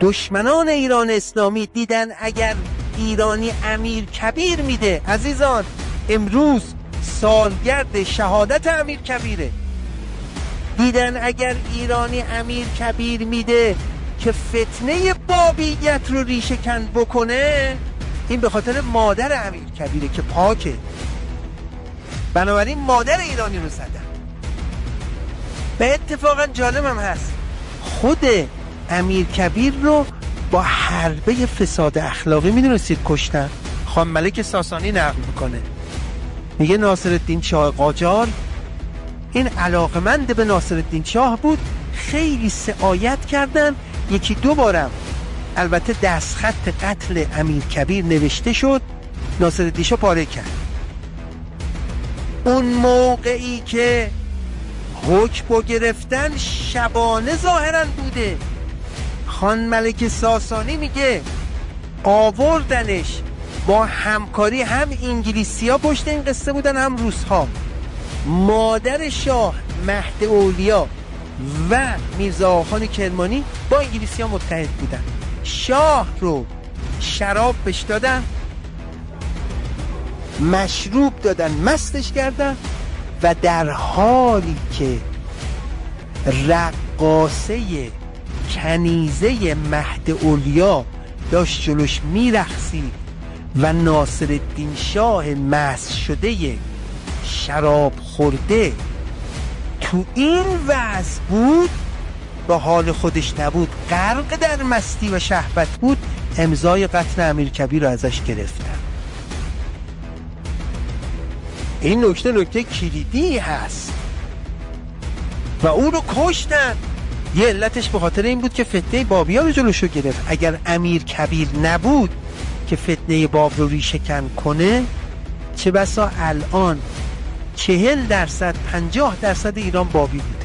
دشمنان ایران اسلامی دیدن اگر ایرانی امیر کبیر میده، عزیزان امروز سالگرد شهادت امیر کبیره، دیدن اگر ایرانی امیر کبیر میده که فتنه بابیت رو ریشه کن بکنه، این به خاطر مادر امیر کبیره که پاکه، بنابراین مادر ایرانی رو زدن. به اتفاقا جالبم هست خود امیر کبیر رو با حربه فساد اخلاقی میدونستید کشتن. خان ملک ساسانی نقل میکنه، میگه ناصرالدین شاه قاجار این علاقمند به ناصرالدین شاه بود، خیلی سعایت کردن، یکی دو بارم البته دستخط قتل امیر کبیر نوشته شد، ناصرالدین شاه پاره کرد. اون موقعی که حکم گرفتن شبانه ظاهرا بوده، خان ملک ساسانی میگه آوردنش با همکاری، هم انگلیسی ها پشت این قصه بودن هم روس ها، مادر شاه مهد اولیا و میرزا آخان کرمانی با انگلیسی ها متحد بودن، شاه رو شراب بهش دادن، مشروب دادن، مستش کردن و در حالی که رقاصه کنیزه مهد اولیا داشت جلوش میرقصید و ناصرالدین شاه مست شده شراب خورده تو این وضع بود، با حال خودش نبود، غرق در مستی و شهوت بود، امضای قتل امیر کبیر رو ازش گرفتن. این نکته کلیدی هست و او رو کشتن. یه علتش به خاطر این بود که فتنه بابیان رو جلوشو گرفت. اگر امیر کبیر نبود که فتنه باب رو ریشه کن کنه، چه بسا الان 40% 50% ایران بابی بود.